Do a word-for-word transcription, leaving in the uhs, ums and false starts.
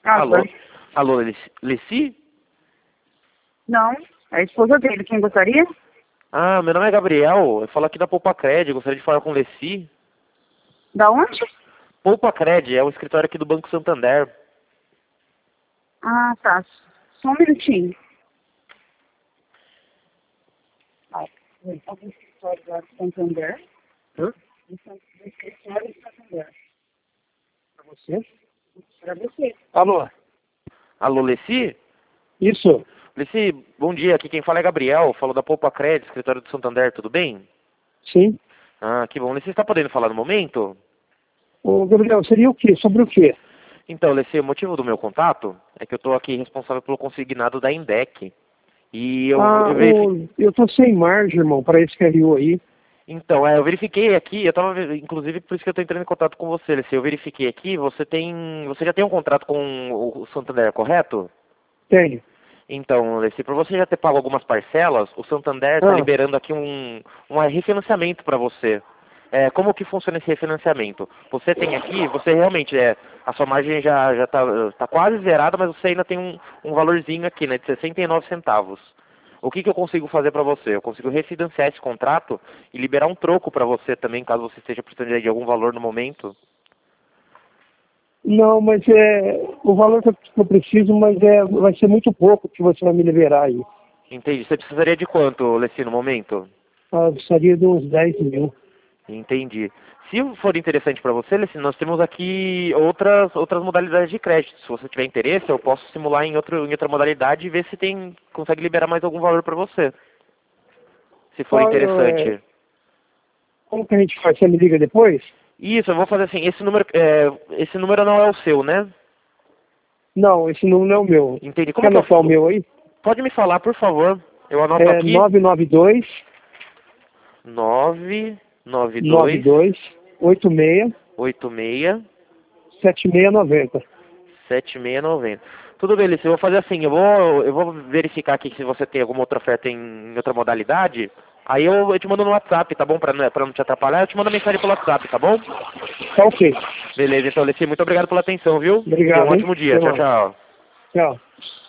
Alô? Alô? Alô, Leci? Leci? Não, é a esposa dele. Quem gostaria? Ah, meu nome é Gabriel. Eu falo aqui da Poupa Cred. Gostaria de falar com o Leci. Da onde? Poupa Cred é o escritório aqui do Banco Santander. Ah, tá. Só um minutinho. Ah, o escritório da Santander. Hã? O escritório da Santander. Para você? Para você. Alô? Alô, Leci? Isso? Leci, bom dia. Aqui quem fala é Gabriel. Falo da Poupa Cred, escritório do Santander. Tudo bem? Sim. Ah, que bom. Leci, está podendo falar no momento? Ô, Gabriel, seria o quê? Sobre o quê? Então, Leci, o motivo do meu contato é que eu estou aqui responsável pelo consignado da Indec. E eu, Ah, eu verifiquei... o, eu tô sem margem, irmão, para esse R U aí. Então, é, eu verifiquei aqui, eu tava, inclusive, por isso que eu tô entrando em contato com você, Leci. Eu verifiquei aqui, você tem, você já tem um contrato com o Santander, correto? Tenho. Então, Leci, por você já ter pago algumas parcelas, o Santander está Ah, liberando aqui um, um refinanciamento para você. É, como que funciona esse refinanciamento? Você tem aqui, você realmente, é, a sua margem já já tá, tá quase zerada, mas você ainda tem um, um valorzinho aqui, né, de sessenta e nove centavos. O que que eu consigo fazer para você? Eu consigo refinanciar esse contrato e liberar um troco para você também, caso você esteja precisando de algum valor no momento. não, mas é o valor que eu que eu preciso, mas é, vai ser muito pouco que você vai me liberar aí. Entendi. Você precisaria de quanto, Leci, no momento? Ah, eu precisaria de uns dez mil. Entendi. Se for interessante para você, Leci, nós temos aqui outras outras modalidades de crédito. Se você tiver interesse, eu posso simular em, outro, em outra modalidade e ver se tem consegue liberar mais algum valor para você. Se for Ah, eu, é, interessante. como que a gente faz? Você me liga depois? Isso, eu vou fazer assim. Esse número, é, esse número não é o seu, né? Não, esse número não é o meu. Entendi. Quer Como que anotar o eu... meu aí? Pode me falar, por favor. Eu anoto É aqui. nove nove dois, nove nove nove dois dois, oito seis, oito seis sete seis nove zero. sete seis nove zero. Tudo bem, Lício. Eu vou fazer assim, eu vou, eu vou verificar aqui se você tem alguma outra oferta em, em outra modalidade. Aí eu, eu te mando no WhatsApp, tá bom? Pra, não- pra não te atrapalhar, eu te mando a mensagem pelo WhatsApp, tá bom? Tá ok. Beleza, então, Lício, muito obrigado pela atenção, viu? E um Obrigado, hein? ótimo dia. Até Tchau, mais. tchau. Tchau.